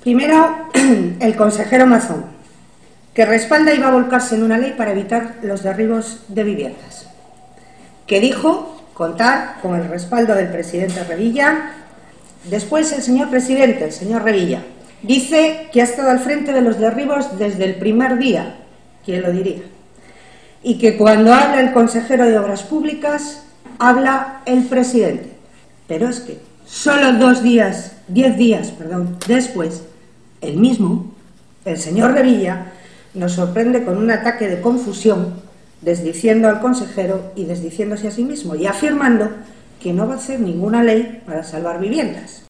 Primero, el consejero Mazón, que respalda y va a volcarse en una ley para evitar los derribos de viviendas, que dijo contar con el respaldo del presidente Revilla. Después el señor presidente, el señor Revilla, dice que ha estado al frente de los derribos desde el primer día, ¿quién lo diría? Y que cuando habla el consejero de Obras Públicas, habla el presidente. Pero es que solo 10 días después, el mismo, el señor Revilla, nos sorprende con un ataque de confusión, desdiciendo al consejero y desdiciéndose a sí mismo y afirmando que no va a hacer ninguna ley para salvar viviendas.